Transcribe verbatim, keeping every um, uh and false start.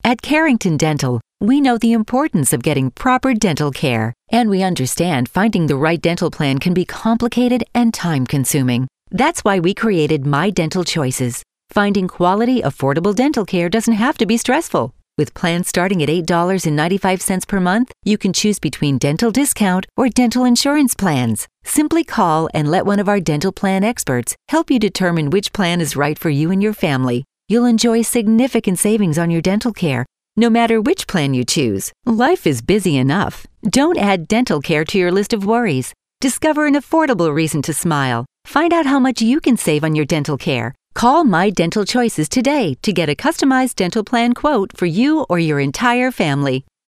At Carrington Dental, we know the importance of getting proper dental care, and we understand finding the right dental plan can be complicated and time-consuming. That's why we created My Dental Choices. Finding quality, affordable dental care doesn't have to be stressful. With plans starting at eight dollars and ninety-five cents per month, you can choose between dental discount or dental insurance plans. Simply call and let one of our dental plan experts help you determine which plan is right for you and your family. You'll enjoy significant savings on your dental care, no matter which plan you choose. Life is busy enough. Don't add dental care to your list of worries. Discover an affordable reason to smile. Find out how much you can save on your dental care. Call My Dental Choices today to get a customized dental plan quote for you or your entire family.